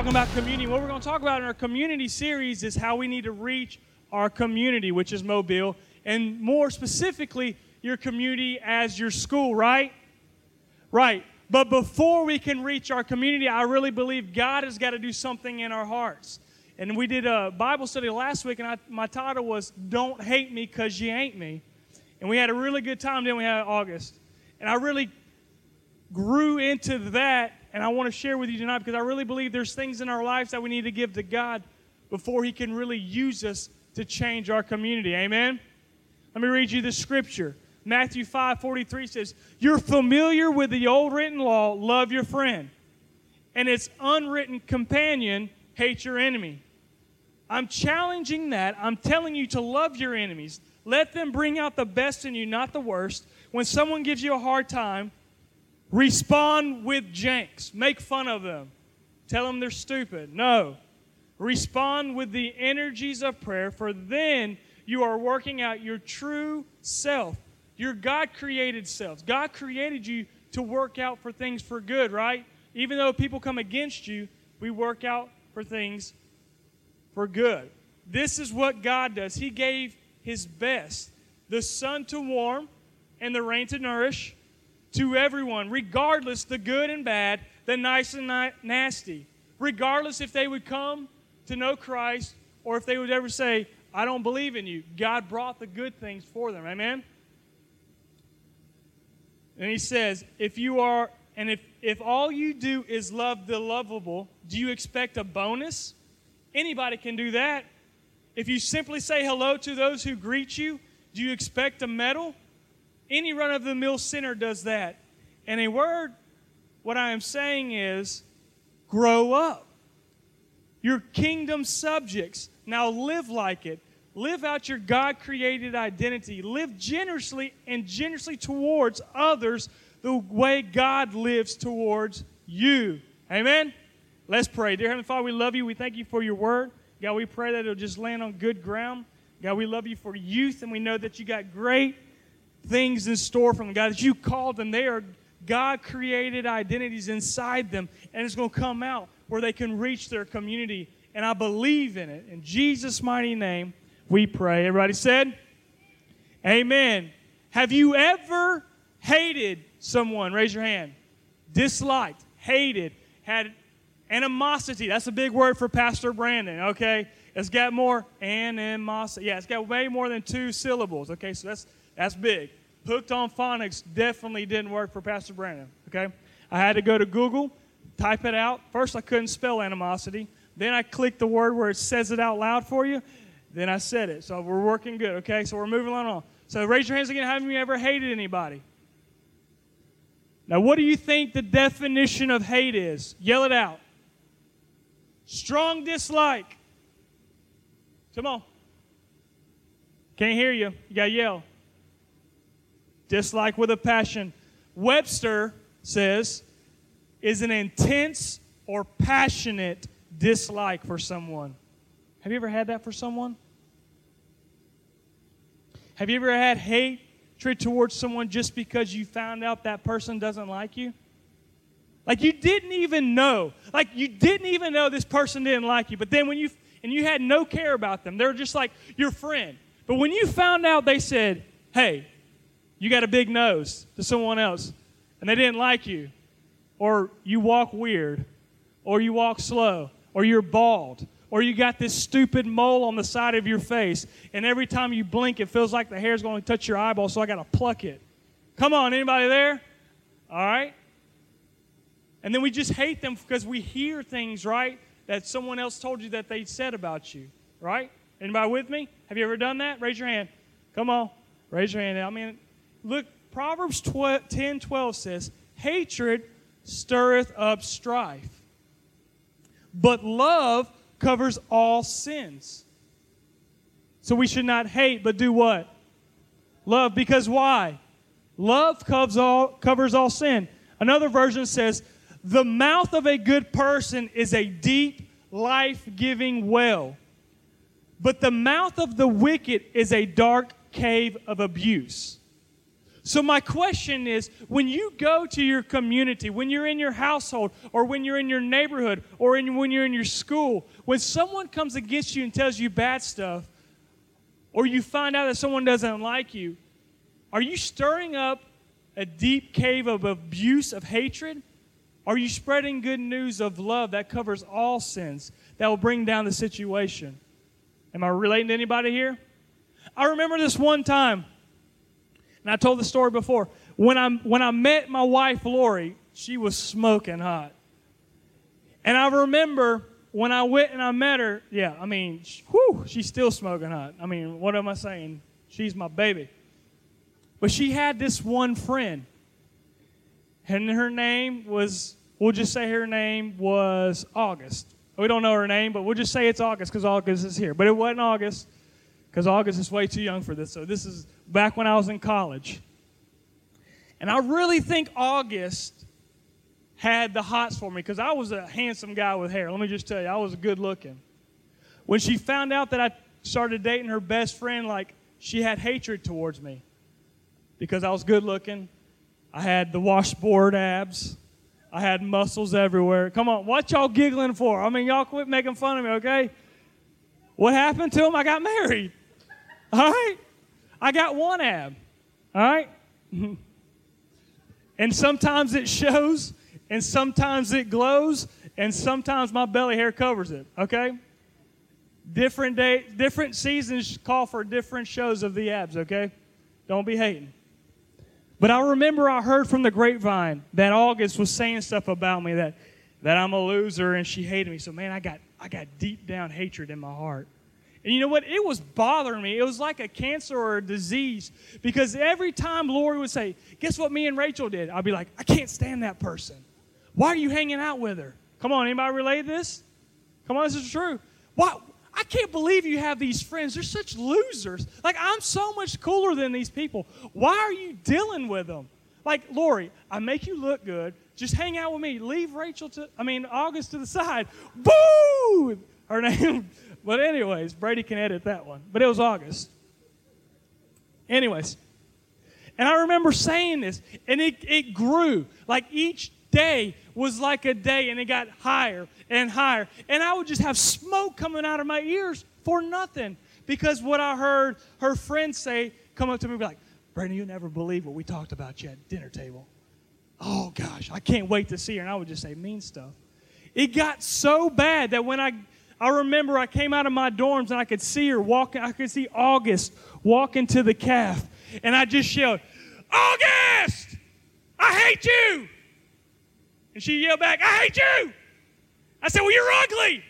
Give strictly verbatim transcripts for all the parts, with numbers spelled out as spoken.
talking about community. What we're going to talk about in our community series is how we need to reach our community, which is Mobile, and more specifically, your community as your school, right? Right. But before we can reach our community, I really believe God has got to do something in our hearts. And we did a Bible study last week, and I, my title was, Don't Hate Me Because You Ain't Me. And we had a really good time, then we had August. And I really grew into that, and I want to share with you tonight because I really believe there's things in our lives that we need to give to God before He can really use us to change our community. Amen? Let me read you the scripture. Matthew five forty-three says, You're familiar with the old written law, love your friend, and its unwritten companion, hate your enemy. I'm challenging that. I'm telling you to love your enemies. Let them bring out the best in you, not the worst. When someone gives you a hard time, respond with janks. Make fun of them. Tell them they're stupid. No. Respond with the energies of prayer, for then you are working out your true self, your God-created selves. God created you to work out for things for good, right? Even though people come against you, we work out for things for good. This is what God does. He gave His best, the sun to warm and the rain to nourish, to everyone, regardless the good and bad, the nice and na- nasty. Regardless if they would come to know Christ or if they would ever say, I don't believe in you. God brought the good things for them. Amen? And He says, if you are, and if, if all you do is love the lovable, do you expect a bonus? Anybody can do that. If you simply say hello to those who greet you, do you expect a medal? Any run-of-the-mill sinner does that. And a word, what I am saying is, grow up. You're kingdom subjects. Now live like it. Live out your God-created identity. Live generously and generously towards others the way God lives towards you. Amen? Let's pray. Dear Heavenly Father, we love you. We thank you for your word. God, we pray that it'll just land on good ground. God, we love you for youth, and we know that you got great things in store from them. God, that you called them. They are God-created identities inside them, and it's going to come out where they can reach their community, and I believe in it. In Jesus' mighty name, we pray. Everybody said? Amen. Have you ever hated someone? Raise your hand. Disliked, hated, had animosity. That's a big word for Pastor Brandon, okay? It's got more animosity. Yeah, it's got way more than two syllables, okay? So that's that's big. Hooked on phonics definitely didn't work for Pastor Brandon, okay? I had to go to Google, type it out. First, I couldn't spell animosity. Then I clicked the word where it says it out loud for you. Then I said it. So we're working good, okay? So we're moving on. So raise your hands again. Have you ever hated anybody? Now, what do you think the definition of hate is? Yell it out. Strong dislike. Come on. Can't hear you. You got to yell. Dislike with a passion. Webster says, is an intense or passionate dislike for someone. Have you ever had that for someone? Have you ever had hatred towards someone just because you found out that person doesn't like you? Like you didn't even know. Like you didn't even know this person didn't like you. But then when you, and you had no care about them. They were just like your friend. But when you found out they said, hey, you got a big nose to someone else, and they didn't like you, or you walk weird, or you walk slow, or you're bald, or you got this stupid mole on the side of your face, and every time you blink, it feels like the hair's going to touch your eyeball, so I got to pluck it. Come on, anybody there? All right? And then we just hate them because we hear things, right, that someone else told you that they said about you, right? Anybody with me? Have you ever done that? Raise your hand. Come on. Raise your hand. I mean, look, Proverbs ten twelve says, hatred stirreth up strife, but love covers all sins. So we should not hate, but do what? Love. Because why? Love covers all, covers all sin. Another version says, the mouth of a good person is a deep, life-giving well, but the mouth of the wicked is a dark cave of abuse. So my question is, when you go to your community, when you're in your household, or when you're in your neighborhood, or in, when you're in your school, when someone comes against you and tells you bad stuff, or you find out that someone doesn't like you, are you stirring up a deep cave of abuse, of hatred? Are you spreading good news of love that covers all sins, that will bring down the situation? Am I relating to anybody here? I remember this one time, and I told the story before. When I when I met my wife, Lori, she was smoking hot. And I remember when I went and I met her, yeah, I mean, whew, she's still smoking hot. I mean, what am I saying? She's my baby. But she had this one friend. And her name was, we'll just say her name was August. We don't know her name, but we'll just say it's August because August is here. But it wasn't August because August is way too young for this. So this is back when I was in college. And I really think August had the hots for me because I was a handsome guy with hair. Let me just tell you, I was good looking. When she found out that I started dating her best friend, like, she had hatred towards me because I was good looking. I had the washboard abs. I had muscles everywhere. Come on, what y'all giggling for? I mean, y'all quit making fun of me, okay? What happened to him? I got married. All right? I got one ab. All right? And sometimes it shows, and sometimes it glows, and sometimes my belly hair covers it, okay? Different day, different seasons call for different shows of the abs, okay? Don't be hating. But I remember I heard from the grapevine that August was saying stuff about me, that, that I'm a loser and she hated me. So, man, I got I got deep down hatred in my heart. And you know what? It was bothering me. It was like a cancer or a disease because every time Lori would say, guess what me and Rachel did? I'd be like, I can't stand that person. Why are you hanging out with her? Come on, anybody relate to this? Come on, this is true. Why? I can't believe you have these friends. They're such losers. Like, I'm so much cooler than these people. Why are you dealing with them? Like, Lori, I make you look good. Just hang out with me. Leave Rachel to, I mean, August to the side. Boo! Her name. But anyways, Brady can edit that one. But it was August. Anyways. And I remember saying this, and it, it grew. Like, each day was like a day, and it got higher and higher. And I would just have smoke coming out of my ears for nothing. Because what I heard her friends say, come up to me and be like, Brandon, you'll never believe what we talked about you at dinner table. Oh, gosh, I can't wait to see her. And I would just say mean stuff. It got so bad that when I, I remember I came out of my dorms and I could see her walking, I could see August walking to the calf. And I just yelled, August, I hate you. And she yelled back, I hate you. I said, well, you're ugly.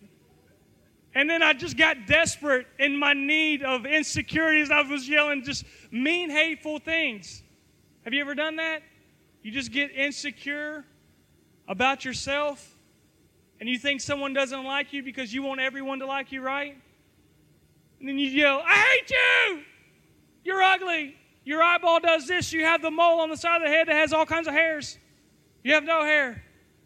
And then I just got desperate in my need of insecurities. I was yelling just mean, hateful things. Have you ever done that? You just get insecure about yourself and you think someone doesn't like you because you want everyone to like you, right? And then you yell, I hate you. You're ugly. Your eyeball does this. You have the mole on the side of the head that has all kinds of hairs. You have no hair.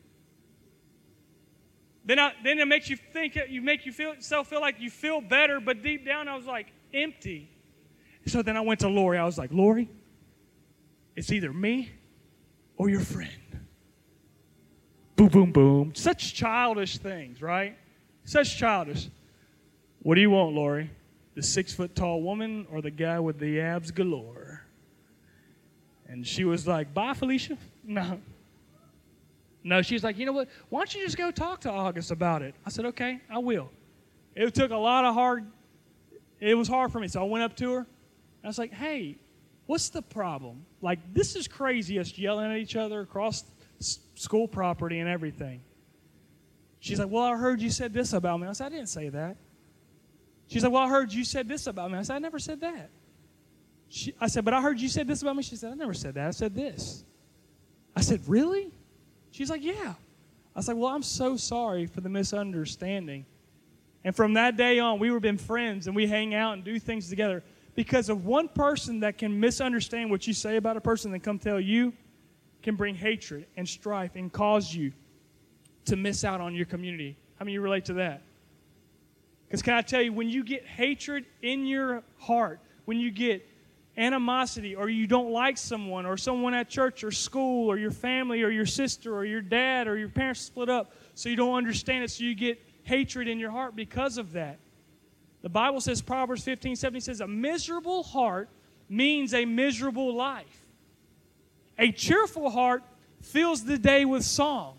Then, I, then it makes you think, you make you feel, self feel like you feel better, but deep down I was like empty. So then I went to Lori. I was like, Lori, it's either me or your friend. Boom, boom, boom. Such childish things, right? Such childish. What do you want, Lori? The six-foot-tall woman or the guy with the abs galore? And she was like, bye, Felicia. No. No, she's like, you know what? Why don't you just go talk to August about it? I said, okay, I will. It took a lot of hard, it was hard for me. So I went up to her. I was like, hey, what's the problem? Like, this is crazy, us yelling at each other across school property and everything. She's like, well, I heard you said this about me. I said, I didn't say that. She's like, well, I heard you said this about me. I said, I never said that. She, I said, but I heard you said this about me. She said, I never said that. I said this. I said, really? She's like, yeah. I was like, well, I'm so sorry for the misunderstanding. And from that day on, we were been friends, and we hang out and do things together because of one person that can misunderstand what you say about a person and come tell you can bring hatred and strife and cause you to miss out on your community. How many of you relate to that? Because can I tell you, when you get hatred in your heart, when you get animosity, or you don't like someone, or someone at church or school, or your family, or your sister, or your dad, or your parents split up, so you don't understand it, so you get hatred in your heart because of that. The Bible says, Proverbs fifteen seventeen says, a miserable heart means a miserable life. A cheerful heart fills the day with song.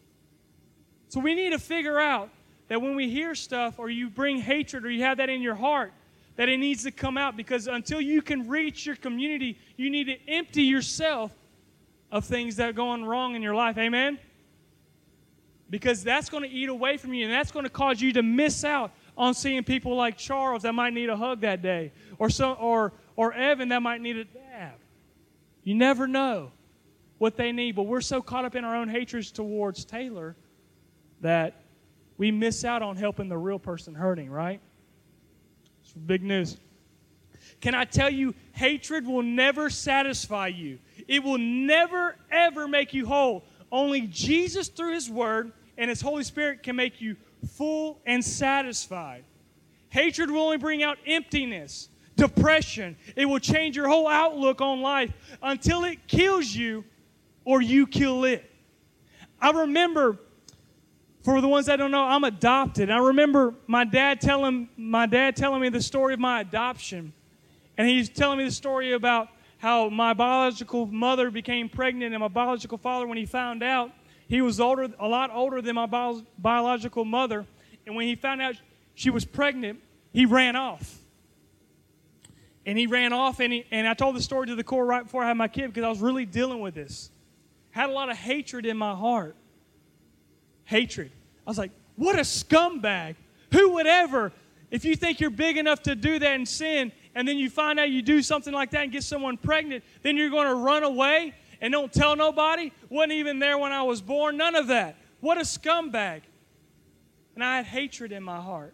So we need to figure out that when we hear stuff, or you bring hatred, or you have that in your heart, that it needs to come out, because until you can reach your community, you need to empty yourself of things that are going wrong in your life. Amen? Because that's going to eat away from you, and that's going to cause you to miss out on seeing people like Charles that might need a hug that day, or so, or or Evan that might need a dab. You never know what they need, but we're so caught up in our own hatreds towards Taylor that we miss out on helping the real person hurting, right? It's big news. Can I tell you, hatred will never satisfy you. It will never, ever make you whole. Only Jesus, through His Word and His Holy Spirit, can make you full and satisfied. Hatred will only bring out emptiness, depression. It will change your whole outlook on life until it kills you or you kill it. I remember, for the ones that don't know, I'm adopted. I remember my dad telling my dad telling me the story of my adoption. And he's telling me the story about how my biological mother became pregnant, and my biological father, when he found out, he was older, a lot older than my bio, biological mother. And when he found out she was pregnant, he ran off. And he ran off, and, he, and I told the story to the core right before I had my kid, because I was really dealing with this. I had a lot of hatred in my heart. Hatred. I was like, what a scumbag. Who would ever, if you think you're big enough to do that and sin, and then you find out you do something like that and get someone pregnant, then you're going to run away and don't tell nobody? Wasn't even there when I was born. None of that. What a scumbag. And I had hatred in my heart.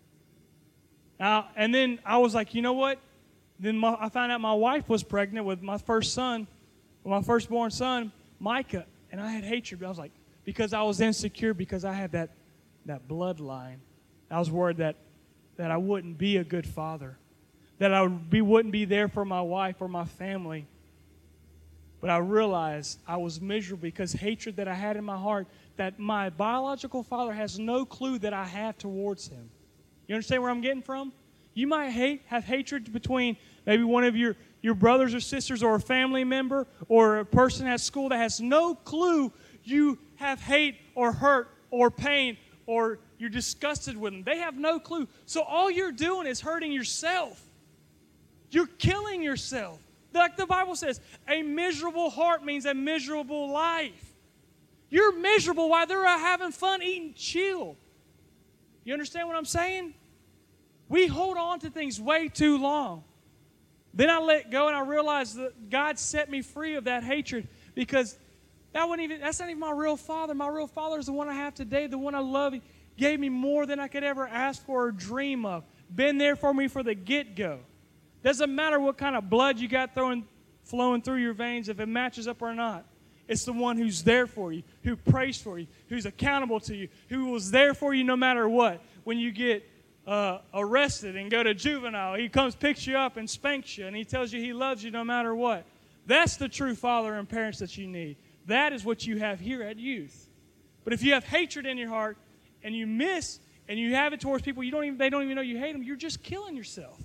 Now, and then I was like, you know what? Then my, I found out my wife was pregnant with my first son, my firstborn son, Micah. And I had hatred. I was like, because I was insecure, because I had that, that bloodline. I was worried that, that I wouldn't be a good father, that I would be, wouldn't be there for my wife or my family. But I realized I was miserable because hatred that I had in my heart, that my biological father has no clue that I have towards him. You understand where I'm getting from? You might hate, have hatred between maybe one of your, your brothers or sisters, or a family member, or a person at school that has no clue you have hate or hurt or pain, or you're disgusted with them. They have no clue. So all you're doing is hurting yourself. You're killing yourself. Like the Bible says, a miserable heart means a miserable life. You're miserable while they're out having fun, eating chill. You understand what I'm saying? We hold on to things way too long. Then I let go, and I realized that God set me free of that hatred, because that wasn't even, that's not even my real father. My real father is the one I have today, the one I love. He gave me more than I could ever ask for or dream of. Been there for me for the get-go. Doesn't matter what kind of blood you got throwing, flowing through your veins, if it matches up or not. It's the one who's there for you, who prays for you, who's accountable to you, who was there for you no matter what. When you get uh, arrested and go to juvenile, he comes, picks you up, and spanks you, and he tells you he loves you no matter what. That's the true father and parents that you need. That is what you have here at Youth. But if you have hatred in your heart, and you miss, and you have it towards people you don't even, they don't even know you hate them, you're just killing yourself.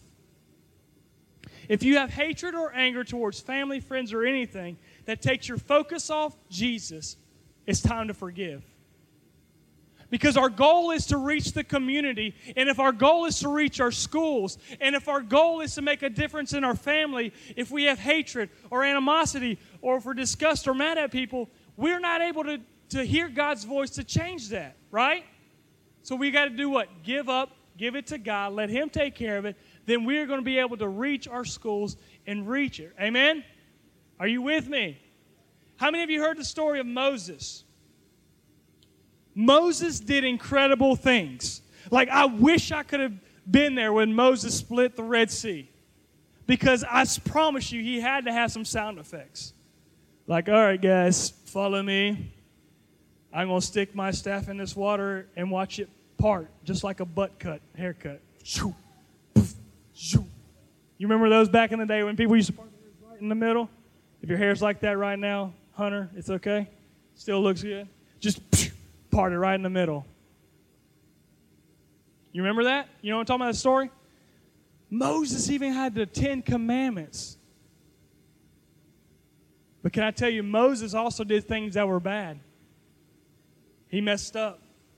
If you have hatred or anger towards family, friends, or anything that takes your focus off Jesus, it's time to forgive. Because our goal is to reach the community, and if our goal is to reach our schools, and if our goal is to make a difference in our family, if we have hatred or animosity, or if we're disgusted or mad at people, we're not able to, to hear God's voice to change that, right? So we got to do what? Give up, give it to God, let Him take care of it. Then we're going to be able to reach our schools and reach it. Amen? Are you with me? How many of you heard the story of Moses? Moses did incredible things. Like, I wish I could have been there when Moses split the Red Sea. Because I promise you, he had to have some sound effects. Like, all right, guys, follow me. I'm going to stick my staff in this water and watch it part, just like a butt cut, haircut. You You remember those back in the day when people used to part their hair right in the middle? If your hair's like that right now, Hunter, it's okay. Still looks good. Just part it right in the middle. You remember that? You know what I'm talking about, that story? Moses even had the Ten Commandments. But can I tell you, Moses also did things that were bad. He messed up.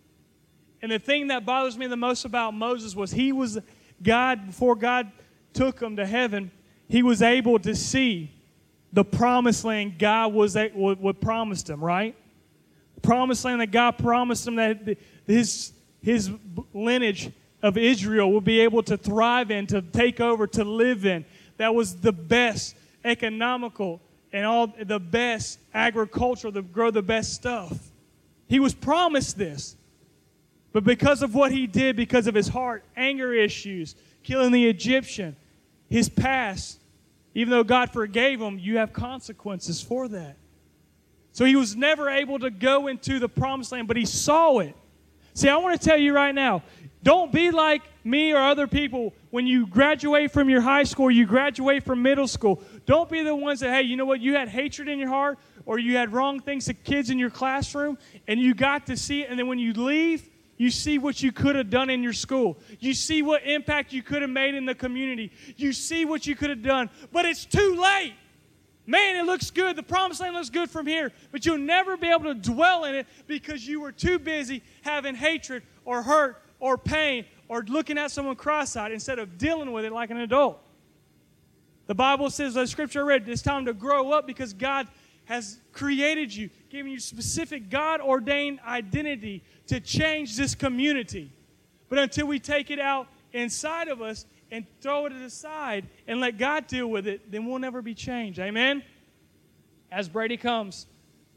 And the thing that bothers me the most about Moses was he was God, before God took him to heaven, he was able to see the promised land God was would promised him, right? The promised land that God promised him, that his, his lineage of Israel would be able to thrive in, to take over, to live in. That was the best economical and all the best agricultural to grow the best stuff. He was promised this. But because of what he did, because of his heart, anger issues, killing the Egyptian, his past, even though God forgave him, you have consequences for that. So he was never able to go into the promised land, but he saw it. See, I want to tell you right now, don't be like me or other people when you graduate from your high school, you graduate from middle school. Don't be the ones that, hey, you know what, you had hatred in your heart or you had wrong things to kids in your classroom and you got to see it, and then when you leave, you see what you could have done in your school. You see what impact you could have made in the community. You see what you could have done, but it's too late. Man, it looks good. The promised land looks good from here, but you'll never be able to dwell in it because you were too busy having hatred or hurt or pain or looking at someone cross-eyed instead of dealing with it like an adult. The Bible says, the scripture I read, it's time to grow up because God has created you, giving you specific God-ordained identity to change this community. But until we take it out inside of us and throw it aside and let God deal with it, then we'll never be changed. Amen? As Brady comes,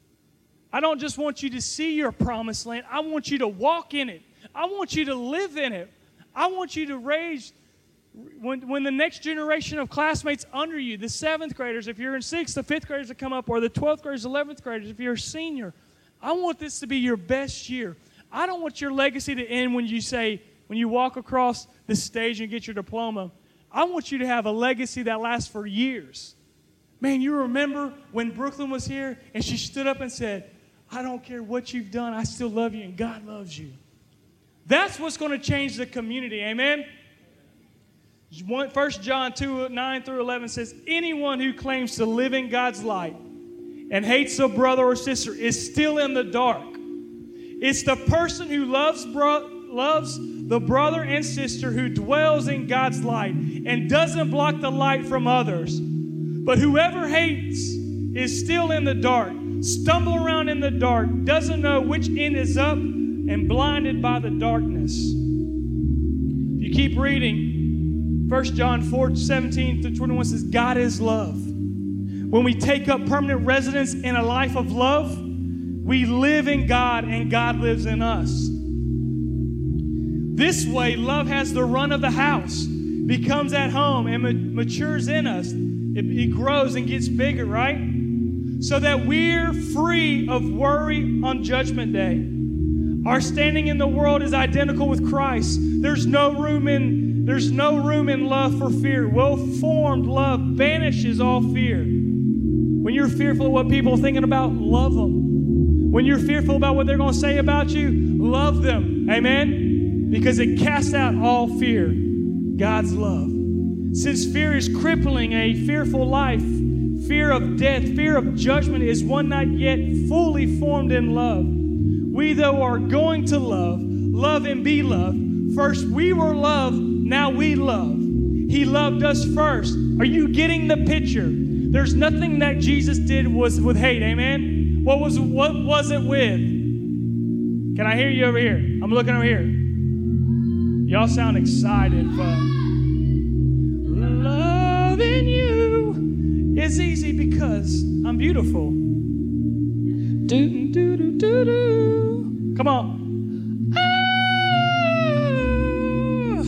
I don't just want you to see your promised land. I want you to walk in it. I want you to live in it. I want you to raise, when, when the next generation of classmates under you, the seventh graders, if you're in sixth, the fifth graders that come up, or the twelfth graders, eleventh graders, if you're a senior, I want this to be your best year. I don't want your legacy to end when you say, when you walk across the stage and get your diploma. I want you to have a legacy that lasts for years. Man, you remember when Brooklyn was here and she stood up and said, I don't care what you've done, I still love you and God loves you. That's what's going to change the community, amen? First John two, nine through eleven says, anyone who claims to live in God's light and hates a brother or sister is still in the dark. It's the person who loves, bro- loves the brother and sister who dwells in God's light and doesn't block the light from others. But whoever hates is still in the dark, stumbling around in the dark, doesn't know which end is up, and blinded by the darkness. If you keep reading, First John four, seventeen through twenty-one says, God is love. When we take up permanent residence in a life of love, we live in God and God lives in us. This way, love has the run of the house, becomes at home, and ma- matures in us. It, it grows and gets bigger, right? So that we're free of worry on Judgment Day. Our standing in the world is identical with Christ. There's no room in, there's no room in love for fear. Well-formed love banishes all fear. When you're fearful of what people are thinking about, love them. When you're fearful about what they're going to say about you, love them. Amen? Because it casts out all fear. God's love. Since fear is crippling a fearful life, fear of death, fear of judgment is one not yet fully formed in love. We, though, are going to love, love and be loved. First we were loved, now we love. He loved us first. Are you getting the picture? There's nothing that Jesus did was with hate, amen? What was what was it with? Can I hear you over here? I'm looking over here. Y'all sound excited, but loving you is easy because I'm beautiful. Do do do do do. Come on. Ah.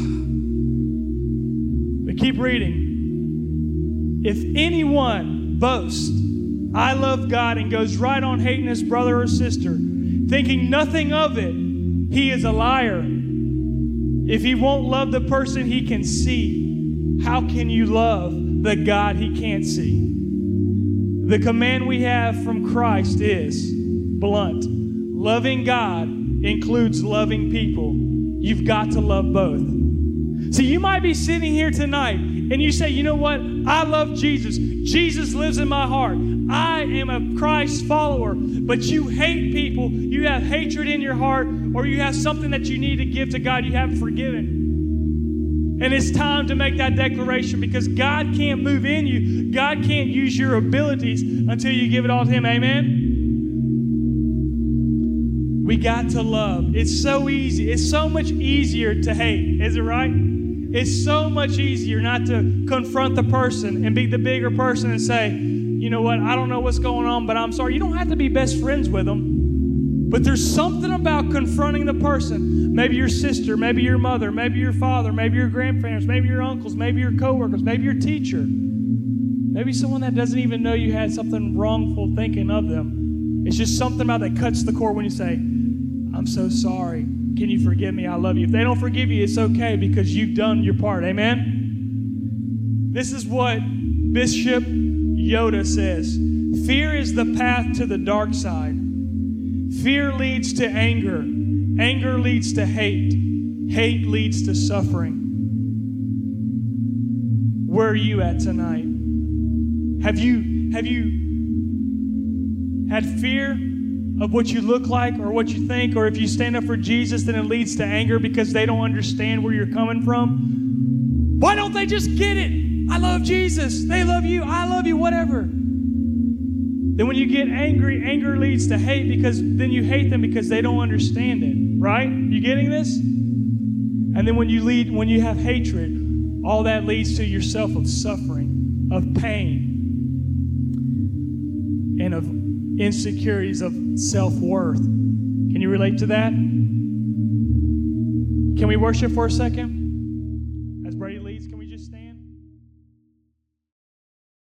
But keep reading. If anyone boasts, I love God, and goes right on hating his brother or sister, thinking nothing of it, he is a liar. If he won't love the person he can see, how can you love the God he can't see? The command we have from Christ is blunt. Loving God includes loving people. You've got to love both. See, you might be sitting here tonight and you say, you know what? I love Jesus. Jesus lives in my heart. I am a Christ follower. But you hate people. You have hatred in your heart, or you have something that you need to give to God you haven't forgiven. And it's time to make that declaration, because God can't move in you. God can't use your abilities until you give it all to Him. Amen? We got to love. It's so easy. It's so much easier to hate. Is it right? It's so much easier not to confront the person and be the bigger person and say, you know what, I don't know what's going on, but I'm sorry. You don't have to be best friends with them. But there's something about confronting the person. Maybe your sister, maybe your mother, maybe your father, maybe your grandparents, maybe your uncles, maybe your coworkers, maybe your teacher. Maybe someone that doesn't even know you had something wrongful thinking of them. It's just something about that cuts the core when you say, I'm so sorry. Can you forgive me? I love you. If they don't forgive you, it's okay, because you've done your part. Amen? This is what Bishop Yoda says. Fear is the path to the dark side. Fear leads to anger. Anger leads to hate. Hate leads to suffering. Where are you at tonight? Have you, have you had fear of what you look like or what you think? Or if you stand up for Jesus, then it leads to anger because they don't understand where you're coming from? Why don't they just get it? I love Jesus. They love you. I love you, whatever. Then when you get angry, anger leads to hate, because then you hate them because they don't understand it, right? You getting this? And then when you lead, when you have hatred, all that leads to yourself of suffering, of pain, and of insecurities of self-worth. Can you relate to that? Can we worship for a second?